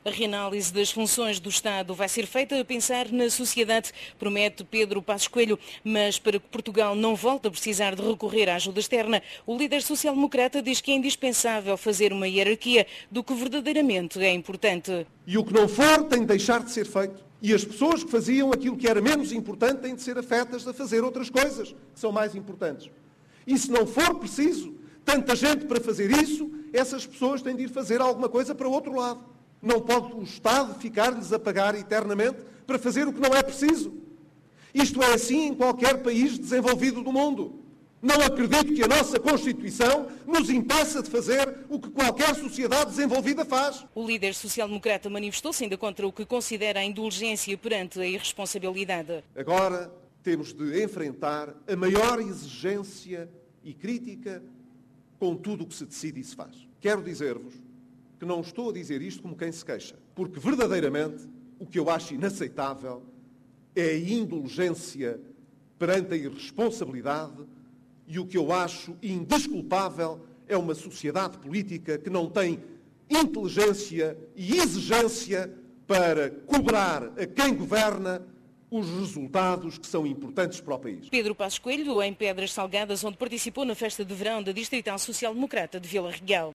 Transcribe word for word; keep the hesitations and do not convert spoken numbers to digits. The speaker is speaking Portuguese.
A reanálise das funções do Estado vai ser feita a pensar na sociedade, promete Pedro Passos Coelho, mas para que Portugal não volte a precisar de recorrer à ajuda externa, o líder social-democrata diz que é indispensável fazer uma hierarquia do que verdadeiramente é importante. E o que não for tem de deixar de ser feito. E as pessoas que faziam aquilo que era menos importante têm de ser afetas a fazer outras coisas que são mais importantes. E se não for preciso tanta gente para fazer isso, essas pessoas têm de ir fazer alguma coisa para o outro lado. Não pode o Estado ficar-lhes a pagar eternamente para fazer o que não é preciso. Isto é assim em qualquer país desenvolvido do mundo. Não acredito que a nossa Constituição nos impeça de fazer o que qualquer sociedade desenvolvida faz. O líder social-democrata manifestou-se ainda contra o que considera a indulgência perante a irresponsabilidade. Agora temos de enfrentar a maior exigência e crítica com tudo o que se decide e se faz. Quero dizer-vos que não estou a dizer isto como quem se queixa, porque verdadeiramente o que eu acho inaceitável é a indulgência perante a irresponsabilidade e o que eu acho indesculpável é uma sociedade política que não tem inteligência e exigência para cobrar a quem governa os resultados que são importantes para o país. Pedro Passos Coelho, em Pedras Salgadas, onde participou na festa de verão da Distrital Social Democrata de Vila Real.